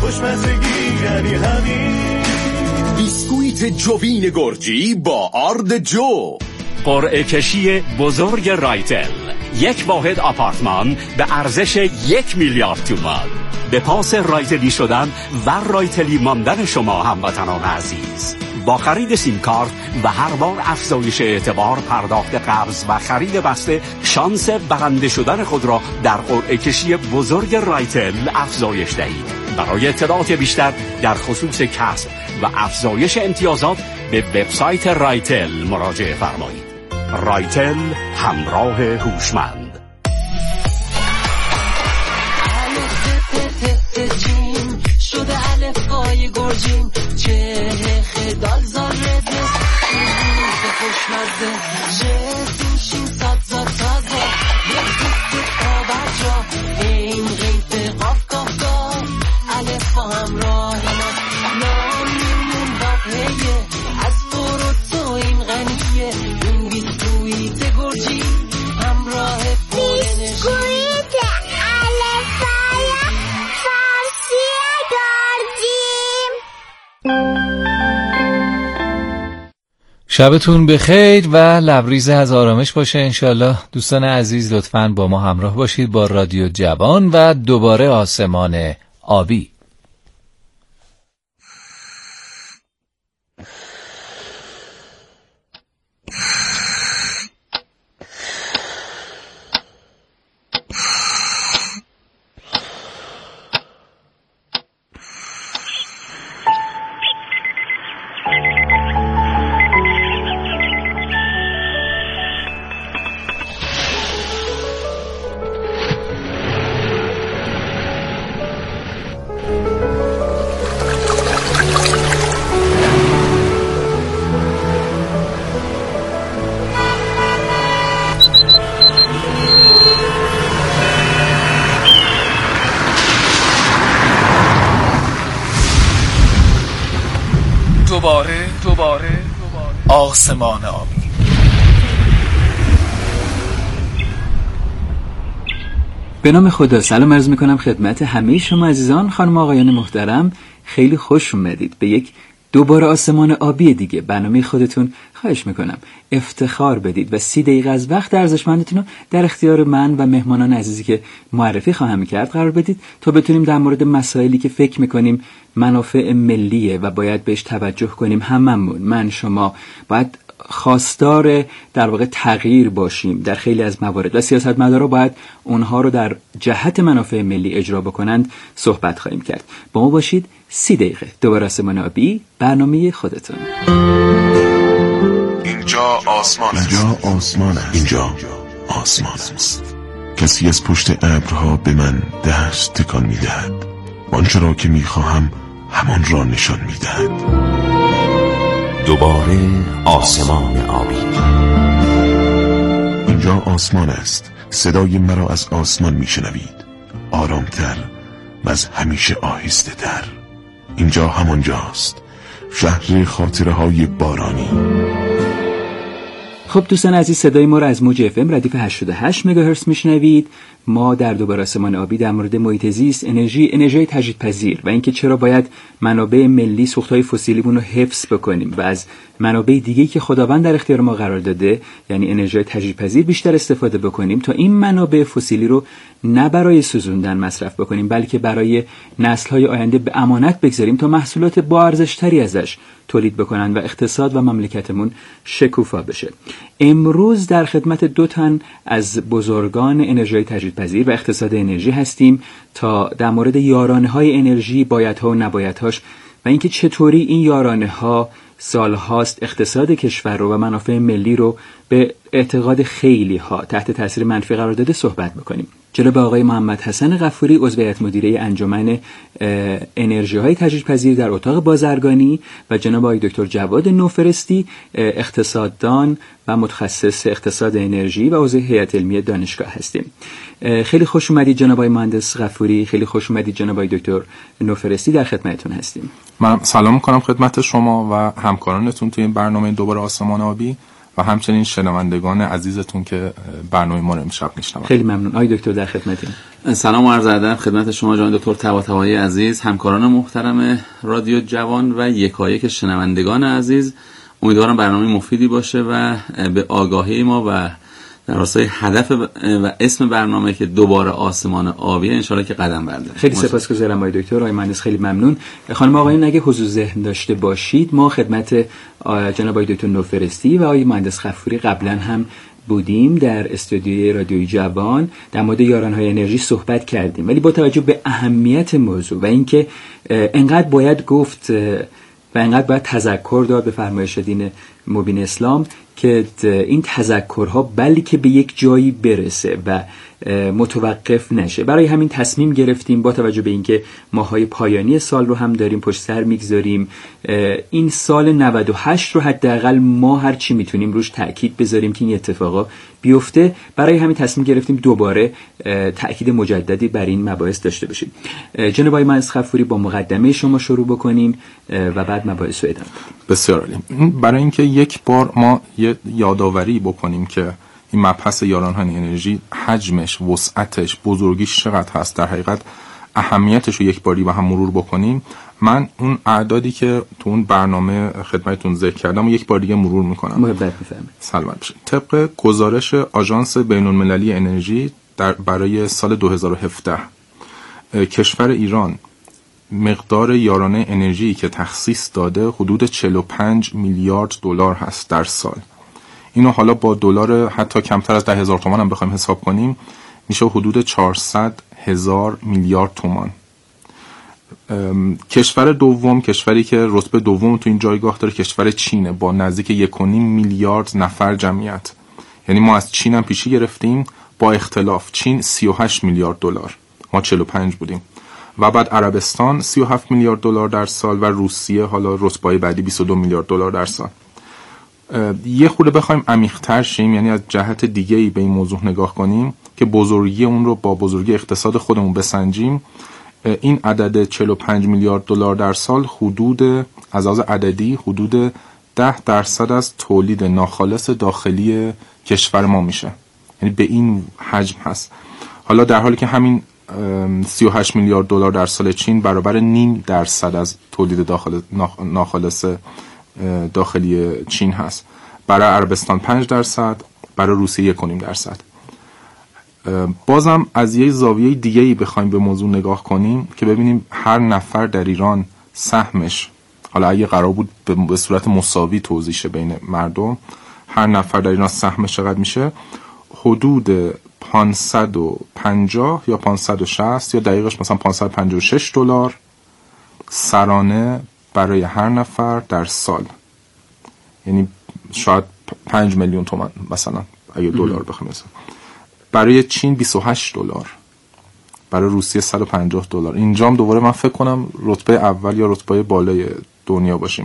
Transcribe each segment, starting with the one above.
خوشمزگی یعنی همین. بیسکویت جوین گرجی با آرد جو. قرعه کشی بزرگ رایتل، یک واحد آپارتمان به ارزش 1 میلیارد تومان. به پاس رایتلی شدن و رایتلی ماندن شما هموطنان عزیز. با خرید سیم کارت و هر بار افزایش اعتبار، پرداخت قرض و خرید بسته، شانس برنده شدن خود را در قرعه کشی بزرگ رایتل افزایش دهید. برای اطلاعات بیشتر در خصوص کسب و افزایش امتیازات به وبسایت رایتل مراجعه فرمایید. رایتل، همراه هوشمند. شده الفای گرجین، چه خدال زاره دست خوشمزه، جسیم شین ساد زاد تازه، یک آبجا این غیب قاف قاف قاف، الفا همراه ما نامیمون باقیه، از برو تو این غنیه، این بیسکویت گرجی همراه پولنش. شبتون بخیر و لبریز از آرامش باشه انشالله. دوستان عزیز لطفاً با ما همراه باشید با رادیو جوان و دوباره آسمان آبی. دوباره آسمان آبی. به نام خدا سلام عرض میکنم خدمت همه شما عزیزان، خانم آقایان محترم. خیلی خوش اومدید به یک دوباره آسمان آبی دیگه. برنامه خودتون خواهش میکنم افتخار بدید و 30 دقیقه از وقت ارزشمندتون رو در اختیار من و مهمانان عزیزی که معرفی خواهم کرد قرار بدید تا بتونیم در مورد مسائلی که فکر میکنیم منافع ملیه و باید بهش توجه کنیم، هممون، من، شما، باید خواستار در واقع تغییر باشیم در خیلی از موارد و سیاستمدارا باید اونها رو در جهت منافع ملی اجرا بکنند صحبت خواهیم کرد. با ما باشید. 30 دقیقه دوباره آسمان آبی، برنامه خودتون. اینجا آسمان است. اینجا آسمان است. کسی از پشت ابرها به من دست تکان می‌دهد. آنچه را که می‌خواهم همان را نشان می‌دهد. دوباره آسمان آبی. اینجا آسمان است. صدای مرا از آسمان میشنوید، آرامتر و از همیشه آهسته تر. اینجا همانجاست، شهر خاطره های بارانی. خب دوستان عزیز، صدای ما را از موج اف ام ردیف 88 مگاهرتز میشنوید. ما در دوباره آسمان آبی در مورد محیط زیست، انرژی تجدیدپذیر و اینکه چرا باید منابع ملی سوختهای فسیلیمون رو حفظ بکنیم و از منابع دیگه‌ای که خداوند در اختیار ما قرار داده، یعنی انرژی تجدیدپذیر، بیشتر استفاده بکنیم تا این منابع فسیلی رو نه برای سوزوندن مصرف بکنیم بلکه برای نسل‌های آینده به امانت بگذاریم تا محصولات با ارزش‌تری ازش تولید بکنن و اقتصاد و مملکتمون شکوفا بشه. امروز در خدمت 2 تن از بزرگان انرژی تجدیدپذیر و اقتصاد انرژی هستیم تا در مورد یارانه‌های انرژی، بایدها و نبایدهاش و اینکه چطوری این یارانه‌ها سالهاست اقتصاد کشور رو و منافع ملی رو به اعتقاد خیلی ها تحت تاثیر منفی قرار داده صحبت بکنیم. جناب آقای محمد حسن غفوری، عضو هیئت مدیره انجمن انرژی های تجدیدپذیر در اتاق بازرگانی و جناب آقای دکتر جواد نوفرستی، اقتصاددان و متخصص اقتصاد انرژی و عضو هیئت علمی دانشگاه هستیم. خیلی خوش اومدید جناب آقای مهندس غفوری، خیلی خوش اومدید جناب آقای دکتر نوفرستی، در خدمتتون هستیم. من سلام می‌کنم خدمت شما و همکارانتون توی این برنامه دوباره آسمان آبی و همچنین شنوندگان عزیزتون که برنامه ما رو امشب میشنون. خیلی ممنون. آقای دکتر در خدمتیم. سلام و عرض ادب خدمت شما جناب دکتر طباطبایی عزیز، همکاران محترم رادیو جوان و یکایک شنوندگان عزیز. امیدوارم برنامه مفیدی باشه و به آگاهی ما و در راستای هدف و اسم برنامه که دوباره آسمان آبی انشالله که قدم برداره. خیلی سپاسگزارم آقای دکتر. آقای مهندس خیلی ممنون. خانم آقایان اگه حضور ذهن داشته باشید، ما خدمت جناب آقای دکتر نوفرستی و آقای مهندس غفوری قبلا هم بودیم در استودیوی رادیوی جوان، در مورد یارانهای انرژی صحبت کردیم، ولی با توجه به اهمیت موضوع و اینکه انقدر باید گفت و انقدر باید تذکر داد به فرمایش دین مبین اسلام که این تذکرها بلکه به یک جایی برسه و متوقف نشه. برای همین تصمیم گرفتیم با توجه به اینکه ماهای پایانی سال رو هم داریم پشت سر میگذاریم، این سال 98 رو حداقل ما هر چی میتونیم روش تأکید بذاریم که این اتفاقا بیفته. برای همین تصمیم گرفتیم دوباره تأکید مجددی بر این مباحث داشته باشیم. جناب آقای مهندس غفوری با مقدمه شما شروع بکنیم و بعد مباحث رو ادامه بدیم. بسیار عالی. برای اینکه یک بار ما یه یادآوری بکنیم که این مبحث یارانهای انرژی حجمش، وسعتش، بزرگیش چقدر هست، در حقیقت اهمیتش رو یک باری با هم مرور بکنیم، من اون اعدادی که تو اون برنامه خدمتتون ذکر کردم و یک بار دیگه مرور میکنم. محبت می‌فرمایید. سلامت باشید. طبق گزارش آژانس بین‌المللی انرژی برای سال 2017 کشور ایران مقدار یارانه انرژی که تخصیص داده حدود 45 میلیارد دلار هست در سال. اینو حالا با دلار حتی کمتر از 10,000 تومان هم بخوایم حساب کنیم میشه حدود 400,000 میلیارد تومان. کشور دوم، کشوری که رتبه دوم تو این جایگاه داره، کشور چینه با نزدیک 1.5 میلیارد نفر جمعیت. یعنی ما از چین هم پیشی گرفتیم با اختلاف. چین 38 میلیارد دلار، ما 45 بودیم. و بعد عربستان 37 میلیارد دلار در سال و روسیه حالا رتبه بعدی 22 میلیارد دلار در سال. یه خورده بخوایم عمیق‌تر شیم، یعنی از جهت دیگه‌ای به این موضوع نگاه کنیم که بزرگی اون رو با بزرگی اقتصاد خودمون بسنجیم، این عدد 45 میلیارد دلار در سال حدود از لحاظ عددی حدود 10% از تولید ناخالص داخلی کشور ما میشه. یعنی به این حجم هست. حالا در حالی که همین 38 میلیارد دلار در سال چین برابر 0.5% از تولید ناخالص داخلی چین هست. برای عربستان 5%، برای روسیه 1.5%. بازم از یه زاویه دیگه‌ای بخوایم به موضوع نگاه کنیم که ببینیم هر نفر در ایران سهمش، حالا اگه قرار بود به صورت مساوی توزیع شه بین مردم، هر نفر در ایران سهمش چقدر میشه؟ حدود 550 یا 560 یا دقیقش مثلا 556 دلار سرانه برای هر نفر در سال. یعنی شاید 5 میلیون تومان مثلا اگه دلار بخوایم مثلا. برای چین 28 دلار، برای روسیه 150 دلار. اینجام دوباره من فکر کنم رتبه اول یا رتبه بالای دنیا باشیم.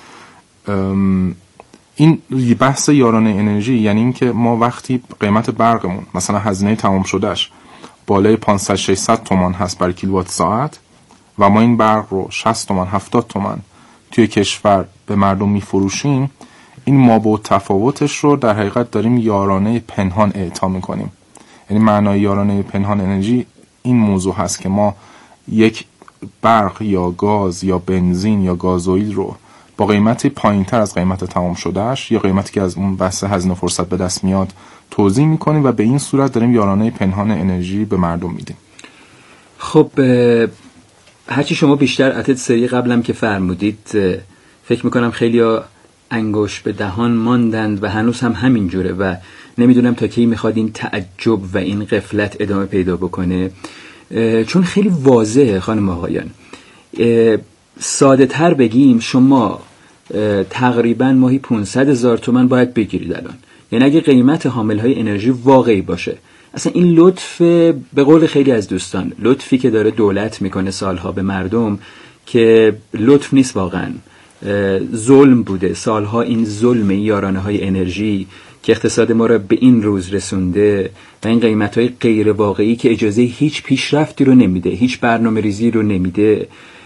این بحث یارانه انرژی یعنی این که ما وقتی قیمت برقمون مثلا هزینه تمام شدهش بالای 500-600 تومان هست بر کیلووات ساعت و ما این برق رو 60 تومان 70 تومان توی کشور به مردم میفروشیم، این مابعد تفاوتش رو در حقیقت داریم یارانه پنهان اعطا میکنیم. یعنی معنای یارانه پنهان انرژی این موضوع هست که ما یک برق یا گاز یا بنزین یا گازوئیل رو با قیمتی پایینتر از قیمت تمام شدهش یا قیمتی که از اون بحث هزینه فرصت به دست میاد توزیع میکنیم و به این صورت داریم یارانه پنهان انرژی به مردم میدیم. خب هرچی شما بیشتر عدد سری قبلم که فرمودید فکر میکنم خیلی انگوش به دهان ماندند و هنوز هم همین جوره و نمیدونم تا کی میخواد این تعجب و این غفلت ادامه پیدا بکنه، چون خیلی واضحه خانم آقایان. ساده تر بگیم شما تقریبا ماهی 500,000 تومان باید بگیرید الان. یعنی اگه قیمت حاملهای انرژی واقعی باشه، اصلا این لطف به قول خیلی از دوستان، لطفی که داره دولت میکنه سالها به مردم که لطف نیست واقعا، ظلم بوده سالها. این ظلم یارانه های انرژی که اقتصاد ما را به این روز رسونده و این قیمت‌های غیر واقعی که اجازه هیچ پیشرفتی رو نمیده، هیچ برنامه ریزی رو نمیده،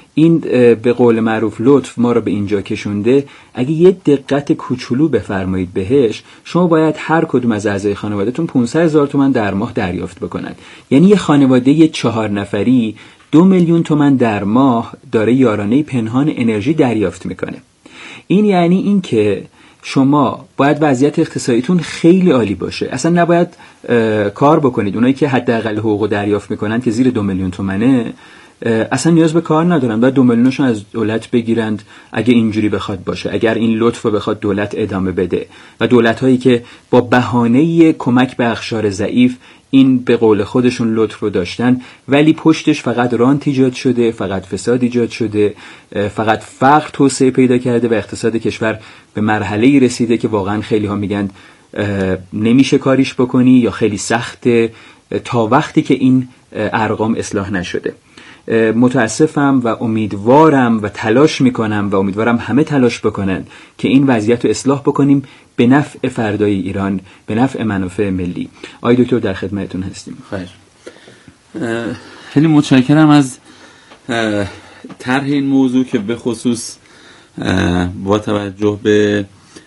این به قول معروف لطف ما رو به اینجا کشونده. اگه یه دقت کوچولو بفرمایید بهش، شما باید هر کدوم از اعضای خانوادهتون 500,000 تومان در ماه دریافت بکنن. یعنی یه خانواده 4 نفری 2 میلیون تومان در ماه داره یارانه پنهان انرژی دریافت میکنه. این یعنی این که شما باید وضعیت اقتصادیتون خیلی عالی باشه، اصلا نباید کار بکنید. اونایی که حداقل حقوق دریافت میکنن که زیر 2 میلیون تومنه اصلا نیاز به کار ندارن، باید 2 میلیونشون از دولت بگیرند اگه اینجوری بخواد باشه، اگر این لطف رو بخواد دولت ادامه بده. و دولت هایی که با بهانه کمک به اقشار ضعیف این به قول خودشون لطف رو داشتن، ولی پشتش فقط رانت ایجاد شده، فقط فساد ایجاد شده، فقط فقر توسعه پیدا کرده و اقتصاد کشور به مرحله‌ای رسیده که واقعا خیلی ها میگن نمیشه کاریش بکنی یا خیلی سخته تا وقتی که این ارقام اصلاح نشده. متاسفم و امیدوارم و تلاش میکنم و امیدوارم همه تلاش بکنن که این وضعیت رو اصلاح بکنیم به نفع فردای ایران، به نفع منافع ملی. آقای دکتر در خدمتتون هستیم. خیر، خیلی متشکرم از طرح این موضوع که به خصوص با توجه به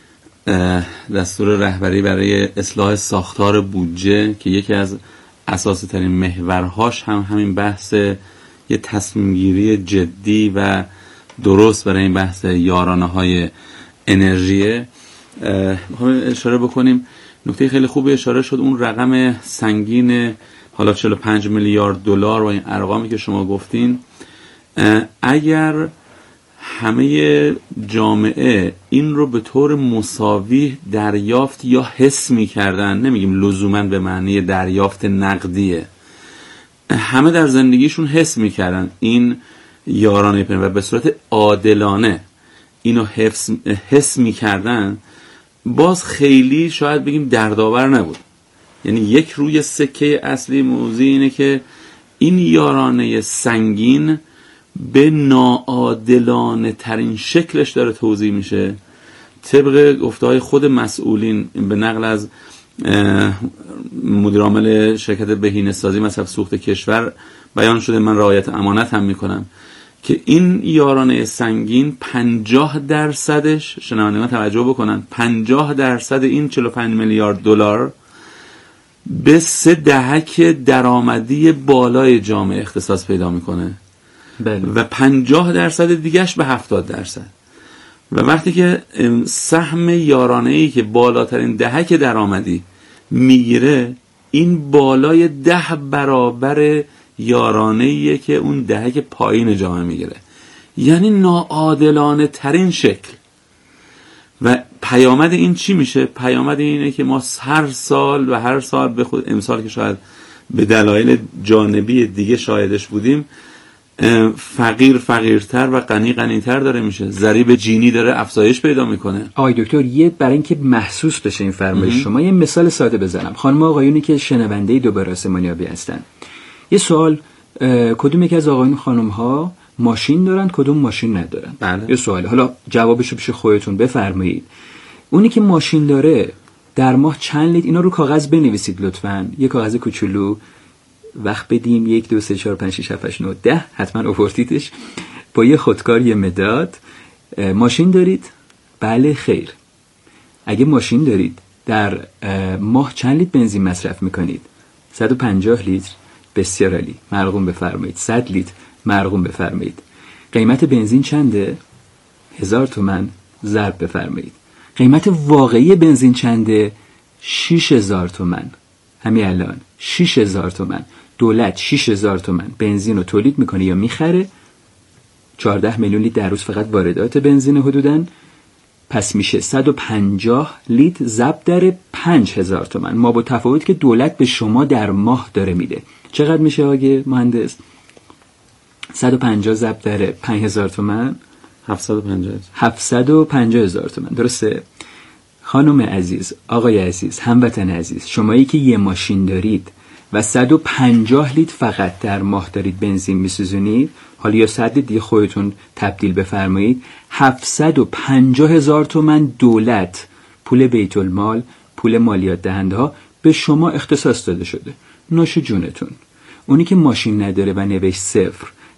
دستور رهبری برای اصلاح ساختار بودجه که یکی از اساسی ترین محورهاش هم همین بحث یه تصمیم گیری جدی و درست برای این بحث یارانه های انرژیه، میخوام اشاره بکنیم. نکته خیلی خوبی اشاره شد، اون رقم سنگین حالا 45 میلیارد دلار و این ارقامی که شما گفتین، اگر همه جامعه این رو به طور مساوی دریافت یا حس می‌کردن، نمیگیم لزوماً به معنی دریافت نقدیه، همه در زندگیشون حس می‌کردن این یارانه پنهان و به صورت عادلانه اینو حس می‌کردن، باز خیلی شاید بگیم دردآور نبود. یعنی یک روی سکه اصلی موضوع اینه که این یارانه سنگین به ناعادلانه ترین شکلش داره توزیع میشه. طبق گفته‌های خود مسئولین به نقل از مدیر عامل شرکت بهینه‌سازی مصرف سوخت کشور بیان شده، من رعایت امانت هم میکنم، که این یارانه سنگین 50%ش، شنوندگان توجه بکنن، 50% این 45 میلیارد دلار به 3 دهک درآمدی بالای جامعه اختصاص پیدا میکنه. بله. و 50% دیگهش به 70%. و وقتی که سهم یارانه‌ای که بالاترین دهک درآمدی میگیره، این بالای 10 برابر یارانه‌ایه که اون دهک پایین جامعه میگیره. یعنی ناعادلانه ترین شکل. و پیامد این چی میشه؟ پیامد اینه که ما هر سال به خود امسال که شاید به دلایل جانبی دیگه شاهدش بودیم، فقیرتر و غنی‌تر داره میشه. ضریب جینی داره افزایش پیدا میکنه. آقای دکتر، یه برای اینکه محسوس بشه این فرمایش شما، یه مثال ساده بزنم. خانم و آقایونی که شنونده دوباره آسمانی آبی هستن، یه سوال، کدوم یکی از آقایون خانم ها ماشین دارن، کدوم ماشین ندارن؟ بله. یه سوال، حالا جوابشو پیش خودتون بفرمایید. اونی که ماشین داره در ماه چند لیتر، اینا رو کاغذ بنویسید لطفاً، یه کاغذ کوچولو، وقت بدیم 1 2 3 4 5 6 7 8 9 10، حتما آوردیدش، با یه خودکار یه مداد. ماشین دارید؟ بله خیر. اگه ماشین دارید در ماه چند لیتر بنزین مصرف میکنید؟ 150 لیتر. بسیار عالی، مرقوم بفرمایید. 100 لیتر، مرقوم بفرمایید. قیمت بنزین چنده؟ 1000 تومان. ضرب بفرمایید. قیمت واقعی بنزین چنده؟ 6000 تومان. همین الان 6000 تومان. دولت 6000 تومان بنزین رو تولید میکنه یا میخره. 14 میلیون لیتر در روز فقط واردات بنزین حدوداً. پس میشه 150 لیتر ضرب در 5000 تومان. ما با تفاوت که دولت به شما در ماه داره میده. چقدر میشه آقای مهندس؟ 150 ضرب در 5000 تومان 750,000 تومان. درسته؟ خانم عزیز، آقای عزیز، هموطن عزیز، شمایی که یه ماشین دارید و 150 لیتر فقط در ماه دارید بنزین میسوزونید، حالا یا 100 لیتر خودتون تبدیل بفرمایید، 750,000 تومان دولت، پول بیت المال، پول مالیات دهنده ها به شما اختصاص داده شده. نوش جونتون. اونی که ماشین نداره و نوشت 0،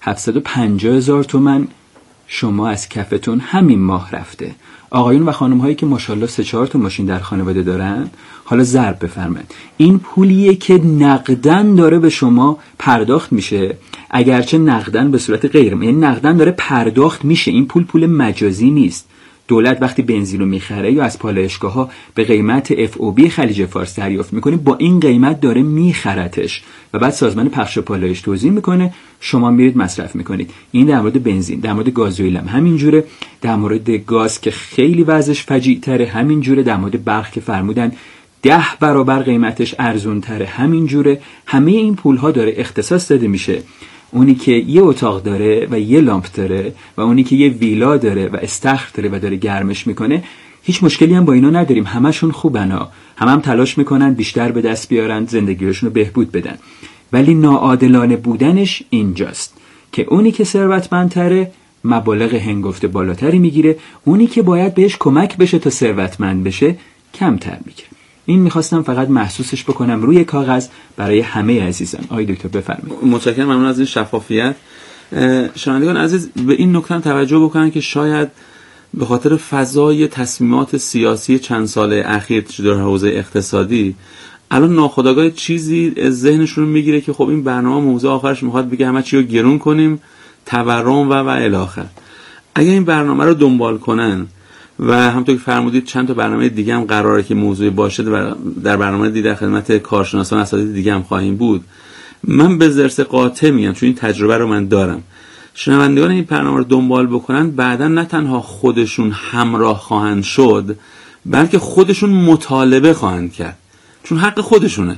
750,000 تومان شما از کفتون همین ماه رفته. آقایون و خانم هایی که ماشاءالله 3-4 تا ماشین در خانواده دارن، حالا ضرب بفرمایید. این پولیه که نقدن داره به شما پرداخت میشه، اگرچه نقدن به صورت غیر، یعنی نقدن داره پرداخت میشه. این پول مجازی نیست. دولت وقتی بنزین رو میخره یا از پالایشگاه‌ها به قیمت FOB خلیج فارس دریافت میکنه، با این قیمت داره میخرتش و بعد سازمان پخش پالایش توزیع میکنه، شما میرید مصرف میکنید. این در مورد بنزین. در مورد گازوئیل هم همینجوره، در مورد گاز که خیلی وضعش فجیع‌تره همینجوره، در مورد برق که فرمودن 10 برابر قیمتش ارزون‌تره همینجوره. همه این پول‌ها داره اختصاص داده میشه. اونی که یه اتاق داره و یه لامپ داره و اونی که یه ویلا داره و استخر داره و داره گرمش میکنه، هیچ مشکلی هم با اینا نداریم. همشون خوبن ها، هم تلاش میکنن بیشتر به دست بیارن، زندگیشون رو بهبود بدن. ولی ناعادلانه بودنش اینجاست که اونی که ثروتمندتره مبالغ هنگفت بالاتری میگیره، اونی که باید بهش کمک بشه تا ثروتمند بشه کمتر میگیره. این میخواستم فقط محسوسش بکنم روی کاغذ برای همه عزیزان. آقای دکتر بفرمایید. متشکرم، ممنون از این شفافیت. شنوندگان عزیز به این نکته توجه بکنن که شاید به خاطر فضای تصمیمات سیاسی چند ساله اخیر در حوزه اقتصادی الان ناخودآگاه چیزی ذهنشون رو میگیره که خب این برنامه موضوع آخرش میخواد بگه همه چی رو گرون کنیم، تورم و الی آخر. اگه این برنامه رو دنبال کنن و همونطور که فرمودید چند تا برنامه دیگه هم قراره که موضوع باشه، در برنامه دیگه در خدمت کارشناسان اساتید دیگه هم خواهیم بود. من به ضرس قاطع میگم، چون این تجربه رو من دارم، شنوندگان این برنامه رو دنبال بکنن بعداً نه تنها خودشون همراه خواهند شد، بلکه خودشون مطالبه خواهند کرد، چون حق خودشونه.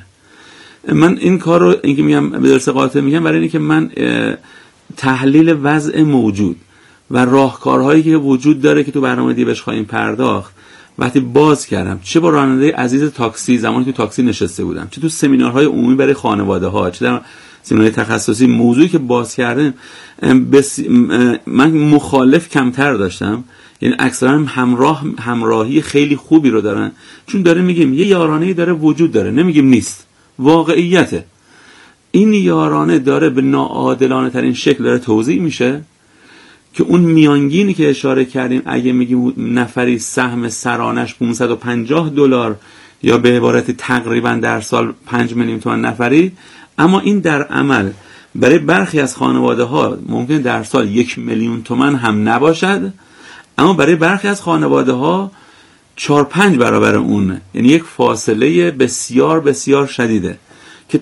من این کار رو اینکه میگم به ضرس قاطع میگم برای اینکه من تحلیل وضع موجود و راهکارهایی که وجود داره که تو برنامه دیگه بهش خواهیم پرداخت وقتی باز کردم، چه با راننده عزیز تاکسی زمانی تو تاکسی نشسته بودم، چه تو سمینارهای عمومی برای خانواده ها، چه در سمینارهای تخصصی، موضوعی که باز کردم من مخالف کمتر داشتم. یعنی اکثرا همراهی خیلی خوبی رو دارن، چون داره میگیم یه یارانه‌ای داره وجود داره، نمیگیم نیست، واقعیته. این یارانه داره به ناعادلانه ترین شکل داره توزیع میشه که اون میانگینی که اشاره کردیم، اگه میگیم نفری سهم سرانش $550 یا به عبارت تقریبا در سال 5 میلیون تومان نفری، اما این در عمل برای برخی از خانواده ها ممکن در سال 1 میلیون تومان هم نباشد، اما برای برخی از خانواده ها 4-5 برابر اونه. یعنی یک فاصله بسیار بسیار شدیده که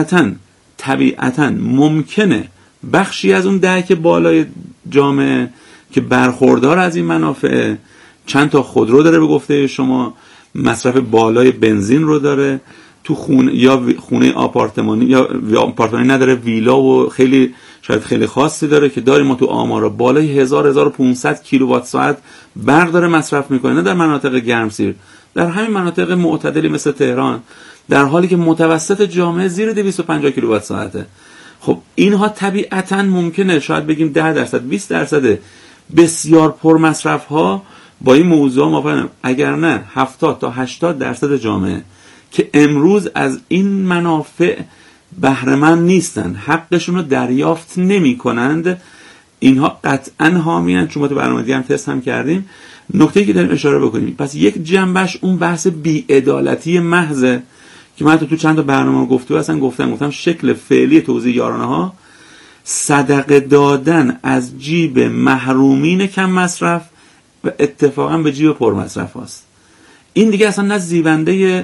طبیعتاً ممکنه بخشی از اون دهک بالای جامعه که برخوردار از این منافع، چند تا خودرو داره به گفته شما، مصرف بالای بنزین رو داره، تو خونه آپارتمانی یا آپارتمانی نداره، ویلا و خیلی شاید خیلی خاصی داره که داریم ما تو آمارا بالای 1500 کیلووات ساعت برق داره مصرف میکنه، نه در مناطق گرمسیر، در همین مناطق معتدلی مثل تهران، در حالی که متوسط جامعه زیر 250 کیلووات ساعته. خب اینها طبیعتاً ممکنه شاید بگیم 10% 20% بسیار پر مصرف ها با این موضوع موافقم، اگر نه 70 تا 80% جامعه که امروز از این منافع بهره‌مند نیستن، حقشون رو دریافت نمی کنند، اینها قطعاً حامیان. چون ما تو برنامه دیگه هم تست هم کردیم، نکته‌ای که داریم اشاره بکنیم. پس یک جنبش اون بحث بی‌عدالتی محضه که من تو چند تا برنامه گفتم شکل فعلی توزیع یارانه ها صدقه دادن از جیب محرومین کم مصرف و اتفاقا به جیب پر مصرف هاست. این دیگه اصلا نه زیونده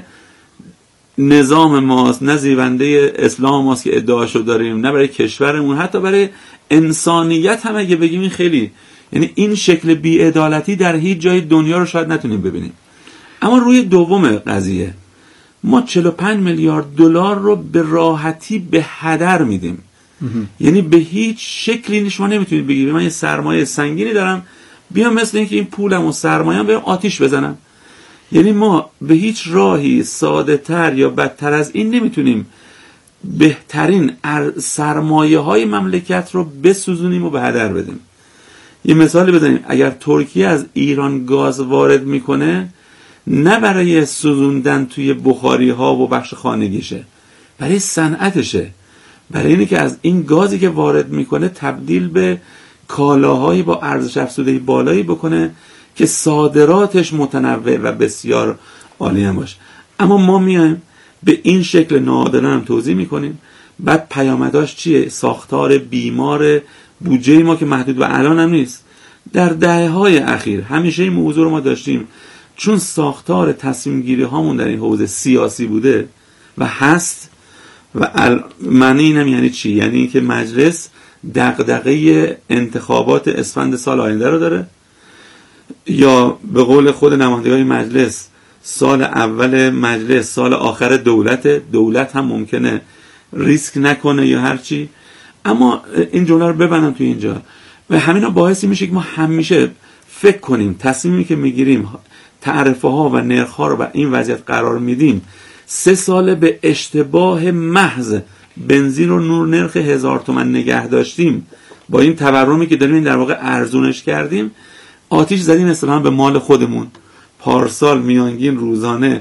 نظام ماست، نه زیونده اسلام ماست که ادعاشو داریم، نه برای کشورمون، حتی برای انسانیت هم اگه بگیم این خیلی، یعنی این شکل بی‌عدالتی در هیچ جای دنیا رو شاید نتونیم ببینیم. اما روی دوم قضیه ما 45 میلیارد دلار رو به راحتی به هدر میدیم. یعنی به هیچ شکلی شما نمیتونید بگید من یه سرمایه سنگینی دارم بیام مثل اینکه این پولم و سرمایه‌ام بیام آتیش بزنم. یعنی ما به هیچ راهی ساده تر یا بدتر از این نمیتونیم بهترین سرمایه های مملکت رو بسوزونیم و به هدر بدیم. یه مثالی بزنیم، اگر ترکیه از ایران گاز وارد میکنه نه برای سوزوندن توی بخاری ها و بخش خانگیشه، برای صنعتشه، برای اینه که از این گازی که وارد میکنه تبدیل به کالاهایی با ارزش افزوده بالایی بکنه که صادراتش متنوع و بسیار عالی هم باشه. اما ما میایم به این شکل ناعادلانه هم توضیح میکنیم، بعد پیامداش چیه؟ ساختار بیمار بودجه ما که محدود به الان هم نیست، در دهه‌های اخیر همیشه این موضوع رو ما داشتیم، چون ساختار تصمیم گیری هامون در این حوزه سیاسی بوده و هست و معنی اینم یعنی چی؟ یعنی اینکه مجلس دغدغه انتخابات اسفند سال آینده رو داره، یا به قول خود نمایندگان مجلس سال اول مجلس سال آخر دولت هم ممکنه ریسک نکنه یا هر چی. اما این جمله رو ببندم توی اینجا و همینا باعثی میشه که ما همیشه فکر کنیم تصمیمی که میگیریم، تعرفه ها و نرخ ها رو به این وضعیت قرار میدیم، 3 سال به اشتباه محض بنزین رو نور نرخ 1000 تومان نگه داشتیم، با این تورمی که داریم این در واقع ارزونش کردیم، آتیش زدیم اصطلاحاً به مال خودمون. پارسال میانگین روزانه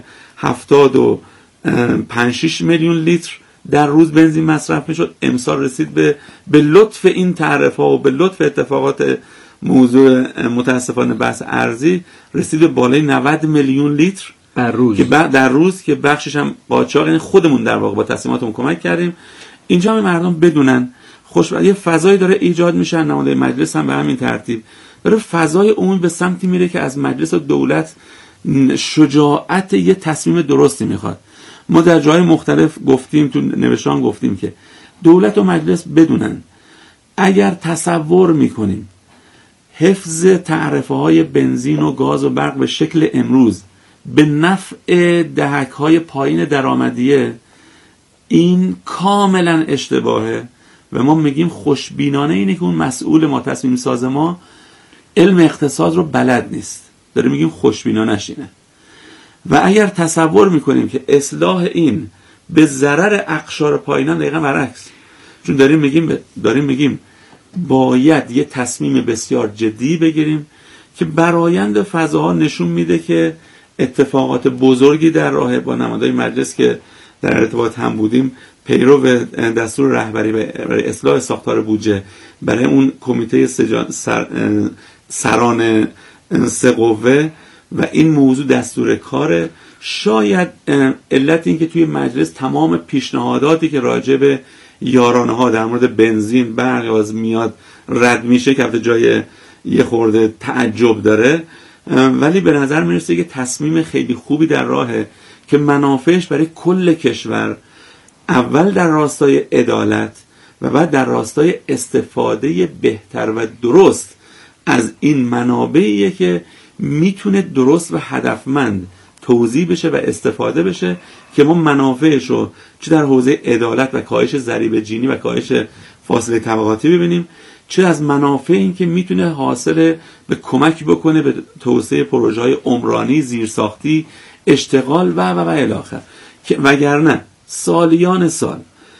75-6 میلیون لیتر در روز بنزین مصرف میشد، امسال رسید به لطف این تعرفه ها و به لطف اتفاقات موضوع متاسفانه بحث ارزی رسید به بالای 90 میلیون لیتر در روز که بخشش هم قاچاق، یعنی خودمون در واقع با تصمیماتمون کمک کردیم. اینجا هم مردم بدونن یه فضایی داره ایجاد میشه، نماینده مجلس هم به همین ترتیب داره فضای عمومی به سمتی میره که از مجلس و دولت شجاعت یه تصمیم درستی میخواد. ما در جای مختلف گفتیم، تو نوشتان گفتیم که دولت و مجلس بدونن اگر تصور میکنیم حفظ تعرفه های بنزین و گاز و برق به شکل امروز به نفع دهک های پایین درآمدیه، این کاملا اشتباهه و ما میگیم خوشبینانه اینه که اون مسئول ما، تصمیم ساز ما، علم اقتصاد رو بلد نیست. داره میگیم خوشبینانش اینه. و اگر تصور میکنیم که اصلاح این به ضرر اقشار پایینان، دقیقا برعکس، چون داریم میگیم باید یه تصمیم بسیار جدی بگیریم که برآیند فضاها نشون میده که اتفاقات بزرگی در راه. با نمایندگان مجلس که در ارتباط هم بودیم، پیرو دستور رهبری برای اصلاح ساختار بودجه برای اون کمیته سران 3 قوه و این موضوع دستور کاره. شاید علت این که توی مجلس تمام پیشنهاداتی که راجع به یارانه ها در مورد بنزین، برق، گاز میاد رد میشه که البته جای یه خورده تعجب داره، ولی به نظر میرسه که تصمیم خیلی خوبی در راهه که منافعش برای کل کشور، اول در راستای عدالت و بعد در راستای استفاده بهتر و درست از این منابعیه که میتونه درست و هدفمند توزیع بشه و استفاده بشه که ما منافعش رو چه در حوزه عدالت و کاهش ضریب جینی و کاهش فاصله طبقاتی ببینیم، چه از منافع این که میتونه حاصل به کمک بکنه به توسعه پروژه‌های عمرانی، زیرساختی، اشتغال و الی آخر. وگرنه سالیان سال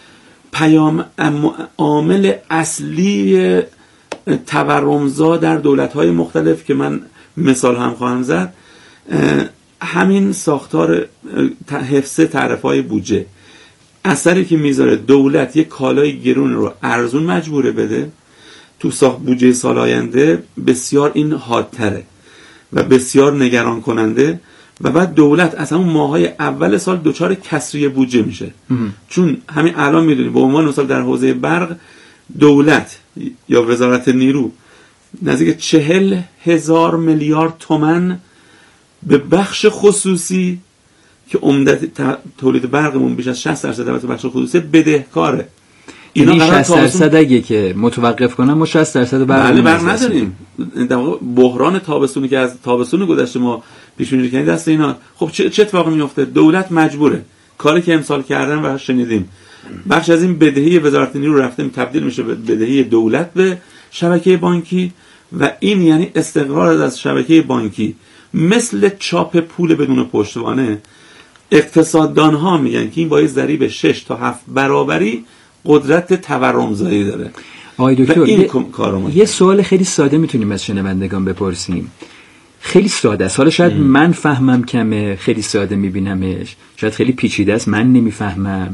عامل اصلی تورمزا در دولت‌های مختلف که من مثال هم خواهم زد، همین ساختار حفظ تعرفه‌های بودجه، اثری که میذاره دولت یک کالای گرون رو ارزون مجبوره بده تو ساخت بودجه سال آینده، بسیار این حادتره و بسیار نگران کننده. و بعد دولت از همون ماهای اول سال دچار کسری بودجه میشه. چون همین الان میدونید به عنوان مثال در حوزه برق دولت یا وزارت نیرو نزدیک 40,000 میلیارد تومان به بخش خصوصی که عمدت تولید برقمون بیش از 60% البته بخش خصوصی بدهکاره. اینا 60% اگه که متوقف کنن ما 60% برق نداریم. در واقع بحران تابستونی که از تابستون گذشته ما پیش بینی کردیم دست اینا. خب چه اتفاقی میفته؟ دولت مجبوره کاری که امسال کردن و شنیدیم، بخش از این بدهی وزارت نیرو رفته تبدیل میشه به بدهی دولت به شبکه بانکی و این یعنی استقرار از شبکه بانکی مثل چاپ پول بدون پشتوانه. اقتصاددان ها میگن که این با ضریب 6 تا 7 برابری قدرت تورمزایی داره. آقای دکتر یه سوال خیلی ساده میتونیم از شنوندگان بپرسیم، خیلی ساده است، حالا شاید من فهمم کمه، خیلی ساده میبینمش، شاید خیلی پیچیده است من نمیفهمم،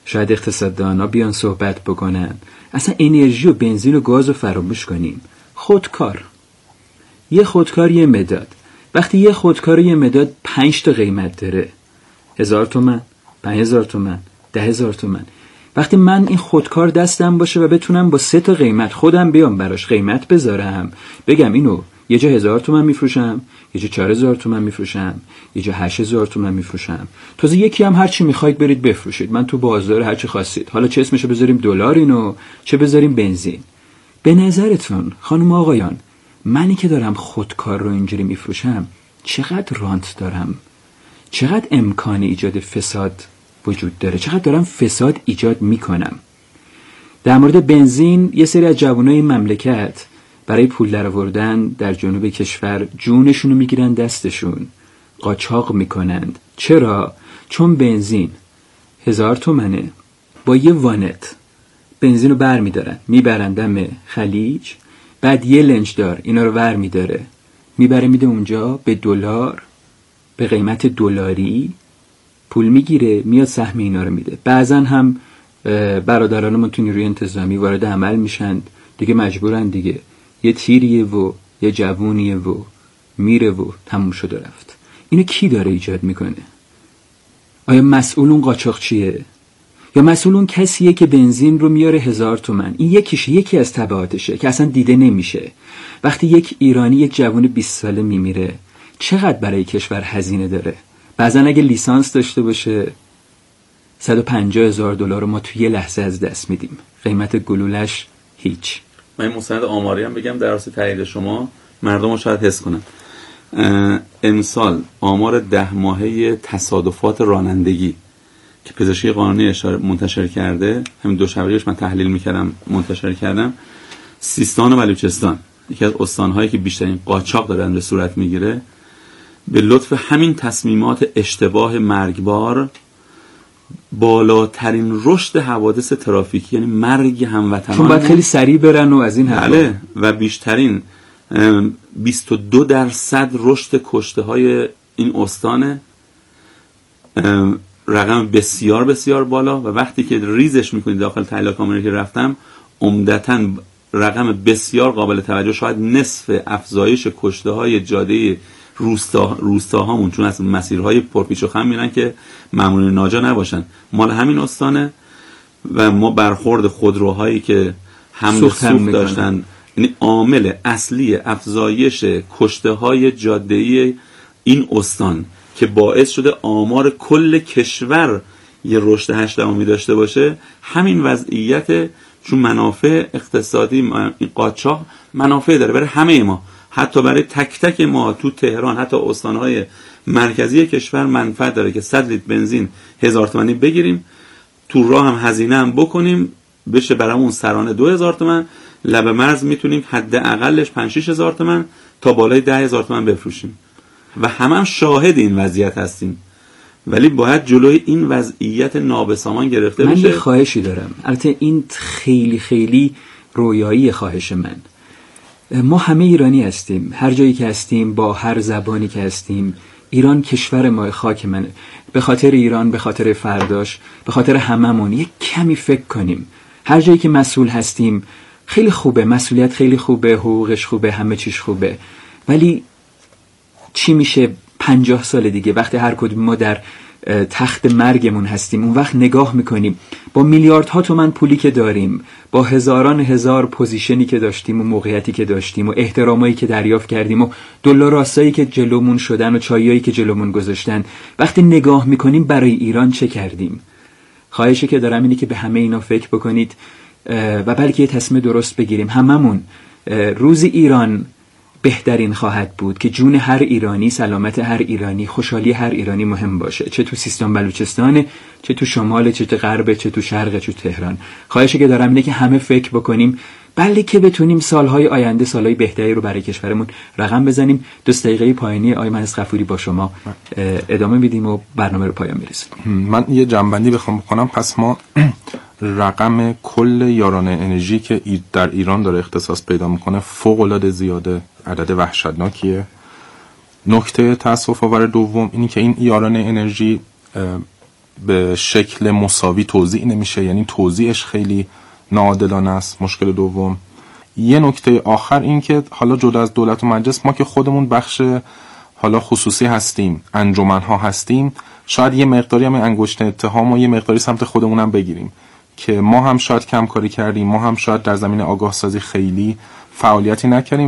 شاید اقتصاددانا بیان صحبت بکنن. اصلا انرژی و بنزین و گاز رو فراموش کنیم. خودکار، یه خودکار یه مداد. وقتی یه خودکار یه مداد 5 تا قیمت داره، 1000 تومن، 5000 تومن، 10000 تومن. وقتی من این خودکار دستم باشه و بتونم با 3 تا قیمت خودم بیام براش قیمت بذارم، بگم اینو یه جا 1000 تومن میفروشم، یه جا 4000 تومن میفروشم، یه جا 8000 تومن میفروشم، تازه یکی هم هر چی میخواید برید بفروشید، من تو بازار هر چی خواستید، حالا چه اسمشو بذاریم دلار اینو، چه بذاریم بنزین. به نظرتون خانم آقایان، منی که دارم خودکار رو اینجوری میفروشم چقدر رانت دارم؟ چقدر امکان ایجاد فساد وجود داره؟ چقدر دارم فساد ایجاد میکنم؟ در مورد بنزین، یه سری از جوانای مملکت برای پول درآوردن در جنوب کشور جونشونو میگیرن دستشون، قاچاق میکنند. چرا؟ چون بنزین 1000 تومنه، با یه وانت بنزین رو بر میدارن میبرن دم خلیج، بعد یه لنجدار اینا رو ور میداره میبره میده اونجا به دلار، به قیمت دلاری پول میگیره، میاد سهم اینا رو میده. بعضا هم برادرانمون تو نیروی انتظامی وارد عمل میشن دیگه، مجبورن دیگه، یه تیریه و یه جوونیه و میره و تموم شده رفت. اینو کی داره ایجاد میکنه؟ آیا مسئول اون قاچاقچیه؟ یا مسئول اون کسیه که بنزین رو میاره 1000 تومن؟ این یکی از تبعاتشه که اصلا دیده نمیشه. وقتی یک ایرانی، یک جوون 20 ساله میمیره، چقدر برای کشور هزینه داره؟ بعضا اگه لیسانس داشته باشه 150,000 دلار رو ما توی یه لحظه از دست میدیم، قیمت گلولش هیچ. من این مستند آماری هم بگم در راسته تایید شما، مردم رو شاید حس کنن. امسال آمار 10 ماهه تصادفات رانندگی که پزشکی قانونی منتشر کرده، همین دوشنبهش من تحلیل میکردم منتشر کردم، سیستان و بلوچستان یکی از استان‌هایی که بیشترین قاچاق دارن به صورت میگیره، به لطف همین تصمیمات اشتباه مرگبار بالاترین رشد حوادث ترافیکی، یعنی مرگ هموطنان، چون باید خیلی سریع برن و از این حرفا، بله، و بیشترین 22% رشد کشته های این استانه، رقم بسیار بسیار بالا. و وقتی که ریزش میکنید داخل تحلیل کاملی که رفتم، عمدتاً رقم بسیار قابل توجه، شاید نصف افزایش کشته های جاده روستاهامون، چون از مسیرهای پرپیچ و خم میرن که مامورین ناجا نباشن، مال همین استانه. و ما برخورد خودروهایی که حمل سوخت داشتن، یعنی عامل اصلی افزایش کشته های جاده‌ای این استان که باعث شده آمار کل کشور یه رشد 8% داشته باشه، همین وضعیت. چون منافع اقتصادی این قاچاق منافع داره برای همه ما، حتی برای تک تک ما تو تهران، حتی استانهای مرکزی کشور منفعت داره که 100 لیتر بنزین 1000 تومانی بگیریم، تو راه هم هزینه هم بکنیم، بشه برامون سرانه 2000 تومن، لب مرز میتونیم حداقلش 5-6 هزار تومن تا بالای 10,000 تومن بفروشیم و هم شاهد این وضعیت هستیم. ولی باید جلوی این وضعیت نابسامان گرفته بشه. من یه خواهشی دارم، البته این خیلی خیلی رویایی خواهش من. ما همه ایرانی هستیم، هر جایی که هستیم، با هر زبانی که هستیم، ایران کشور ما، خاک منه. به خاطر ایران، به خاطر فرداش، به خاطر هممون یک کمی فکر کنیم. هر جایی که مسئول هستیم خیلی خوبه، مسئولیت خیلی خوبه، حقوقش خوبه، همه چیش خوبه، ولی چی میشه 50 سال دیگه وقتی هر کدوم ما در تخت مرگمون هستیم؟ اون وقت نگاه میکنیم با میلیاردها تومن پولی که داریم، با هزاران هزار پوزیشنی که داشتیم و موقعیتی که داشتیم و احترامایی که دریافت کردیم و دلاراسایی که جلومون شدن و چایایی که جلومون گذاشتن، وقتی نگاه میکنیم برای ایران چه کردیم؟ خواهشی که دارم اینه که به همه اینا فکر بکنید و بلکه یه تصمیم درست بگیریم. هممون روز ایران بهترین خواهد بود که جون هر ایرانی، سلامت هر ایرانی، خوشحالی هر ایرانی مهم باشه، چه تو سیستان بلوچستان، چه تو شمال، چه تو غرب، چه تو شرق، چه تو تهران. خواهشی که دارم اینه که همه فکر بکنیم، بلکه بتونیم سالهای آینده، سالهای بهتری رو برای کشورمون رقم بزنیم. 2 دقیقه پایانی آقای مهندس غفوری با شما ادامه میدیم و برنامه رو پایان میرسونیم. من یه جنبندی بخوام بکنم. پس ما رقم کل یارانه انرژی که در ایران داره اختصاص پیدا میکنه فوق‌العاده زیاده، عدد وحشتناکیه. نکته تأسف آور دوم اینی که این یارانه انرژی به شکل مساوی توزیع نمیشه، یعنی توزیعش خیلی ناعادلانه است. مشکل دوم. یه نکته آخر این که حالا جدا از دولت و مجلس، ما که خودمون بخش حالا خصوصی هستیم، انجمن‌ها هستیم، شاید یه مقداری هم انگشت اتهام و یه مقداری سمت خودمون هم بگیریم که ما هم شاید کم کاری کردیم، ما هم شاید در زمین آگاه سازی خیلی فعالیتی نکردیم